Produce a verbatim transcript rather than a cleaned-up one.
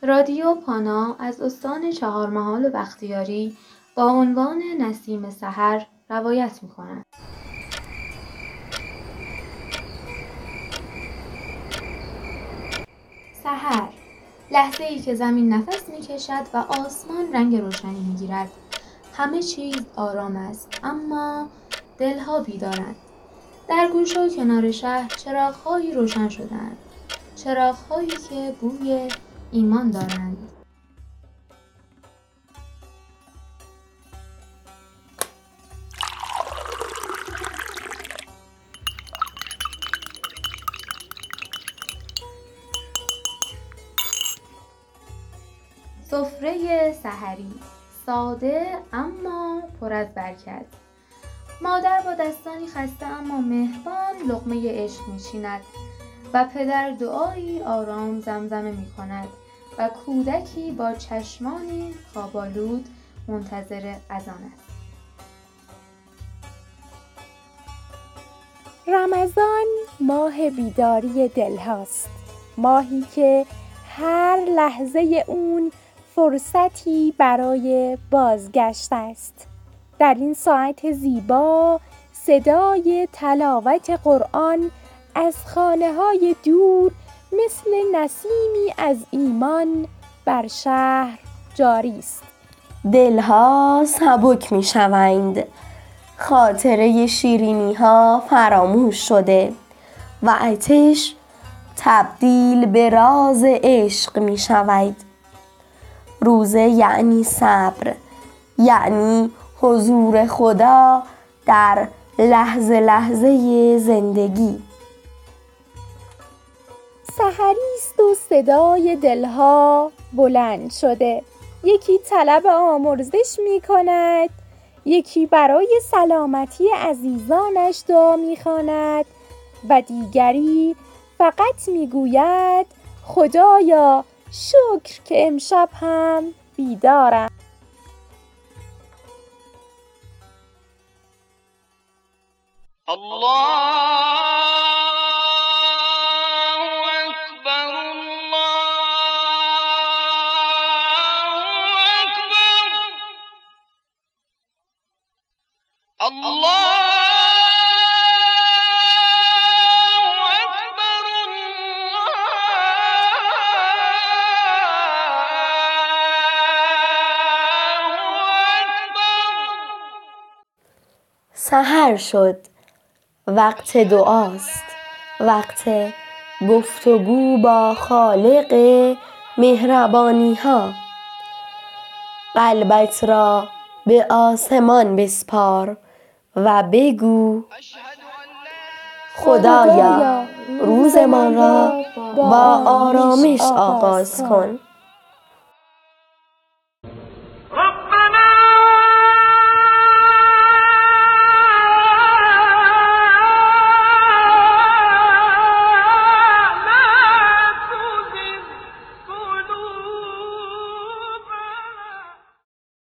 رادیو پانا از استان چهارمحال و بختیاری با عنوان نسیم سحر روایت می‌کند. سحر، لحظه‌ای که زمین نفس می‌کشد و آسمان رنگ روشنی می‌گیرد. همه چیز آرام است، اما دلها بیدارند. در گوشه و کنار شهر چراغ‌هایی روشن شده‌اند، چراغ‌هایی که بوی ایمان دارند. سفره سحری، ساده اما پر از برکت. مادر با دستانی خسته اما مهربان لقمه عشق می‌چیند و پدر دعایی آرام زمزمه می‌کند و کودکی با چشمانی خواب‌آلود منتظر اذان است. رمضان ماه بیداری دل هاست، ماهی که هر لحظه اون فرصتی برای بازگشت است. در این ساعت زیبا صدای تلاوت قرآن از خانه‌های دور مثل نسیمی از ایمان بر شهر جاری است. دلها سبک می شوند، خاطره شیرینی ها فراموش شده و آتش تبدیل به راز عشق می شود. روزه یعنی صبر، یعنی حضور خدا در لحظه لحظه زندگی. سحری است و صدای دلها بلند شده. یکی طلب آمرزش می کند، یکی برای سلامتی عزیزانش دعا می خواند و دیگری فقط می گوید خدایا شکر که امشب هم بیدارم. الله اکبر، الله اکبر، الله اکبر، سحر شد، وقت دعاست، وقت گفتگو با خالق مهربانی ها. قلبت را به آسمان بسپار و بگو خدایا روزمان را با آرامش آغاز کن.